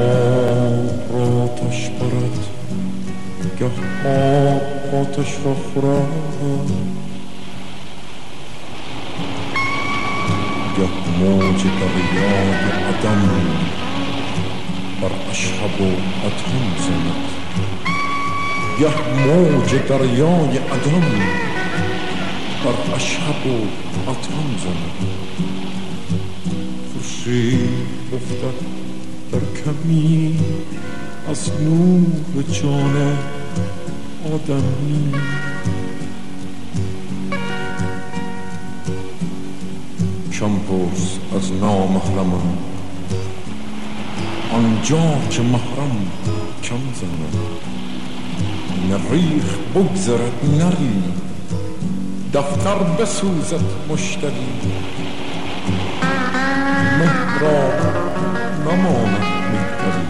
را آتش برد، گه آتش را خورد، گه موج دریای عدم بر اشهب و ادهم زند، گه موج دریای عدم بر اشهب و ادهم زند. خورشید افتد در کمی از نور جان آدمی، کم پرس از نامحرمم آنجا که محرم کم زند. مریخ بگذرد نری، دفتر بسوزد مشتری، مهرا نماند مهتری،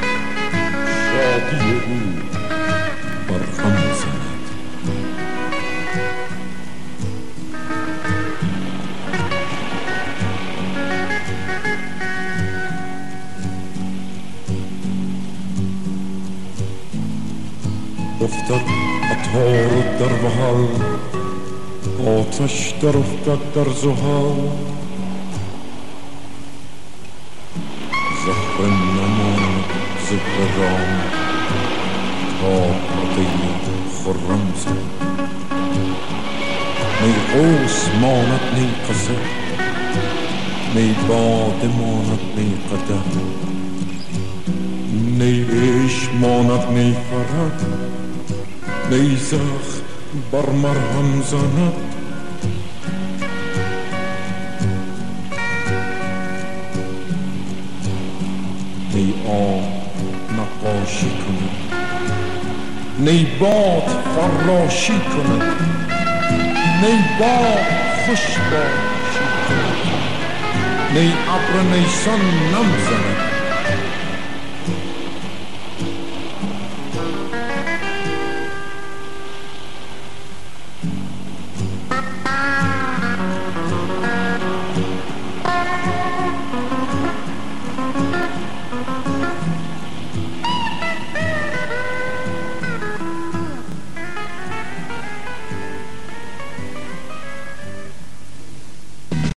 شادی او بر غم زند. افتد عطار در وحل، آتش در افتد در زحل، زهره نماند زهره را تا پرده خرم زند. نی قوس ماند نی قزح، نی باده ماند نی قدح، نی عشق ماند نی فرح، نی زخم بر مرهم زند. نی آب نقاشی کند، نی باد فراشی کند، نی باد خوش باشی کند، نی ابر نیسان نم زند.